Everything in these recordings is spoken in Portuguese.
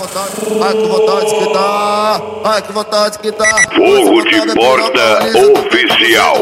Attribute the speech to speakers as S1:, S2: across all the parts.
S1: Ai que vontade que dá, ai que vontade que dá.
S2: Fogo de porta oficial.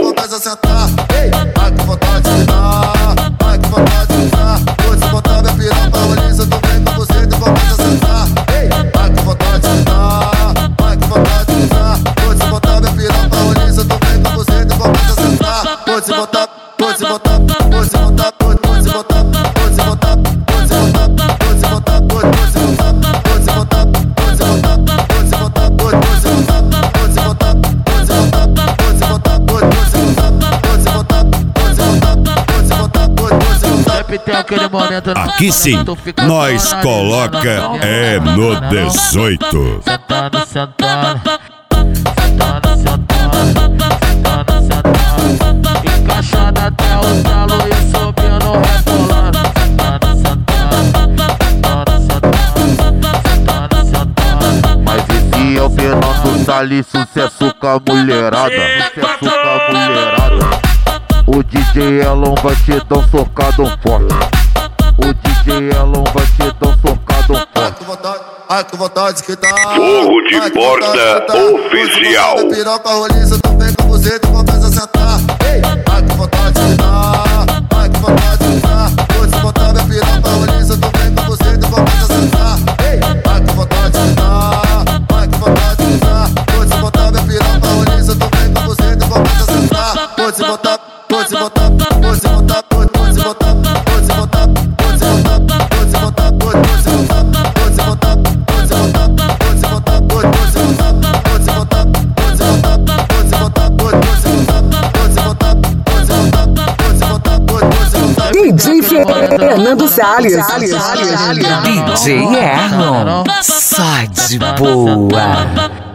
S1: Ai que vontade que dá, ai que vontade que dá. Vou te botar minha piroca roliça, tô bem com você e começa a sentar. Ai que vontade que dá, ai que vontade que dá. Vou te botar minha piroca roliça, tô bem com você e começa a sentar. Vou te botar, vou te botar, vou te botar, vou te botar, vou te botar, vou te botar, vou te botar, vou te botar, vou te botar, vou te botar, vou te botar, vou te botar, vou te botar, vou te botar, vou te botar, vou te botar, vou te botar, vou te botar, vou te botar.
S3: Sempre tem aquele momento.
S4: Aqui sim, nós coloca é no 18.
S3: Sentando, sentando, sentando, sentando, sentando, sentando. Encaixada até o talo e subindo, rebolando. Sentando, sentando, sentando, sentando, sentando. Mas esse é o Fernando Salles, sucesso com a mulherada. Sucesso com a mulherada. O DJ Elon vai te dar um socado forte. O DJ Elon vai te dar um socado forte.
S1: Ai que vontade que dá.
S2: Fogo de porta oficial.
S1: Minha piroca roliça, tô bem com você e começa a sentar. Ai que vontade que dá, ai que vontade que dá. Vou te botar minha piroca roliça, tô bem com você e começa a sentar. Ai que vontade que dá, ai que vontade que dá. Vou te botar minha piroca roliça, tô bem com você e começa a sentar. Vou te botar, vou te botar, vou te botar, vou te botar, vou te botar, vou te botar, vou te botar, vou te botar, vou te botar, vou te botar, vou te botar, vou te botar, vou te botar, vou te botar, vou te botar, vou te botar, vou te botar, vou te botar, vou te botar.
S5: DJ Fernando Salles. DJ Erlon, só de boa.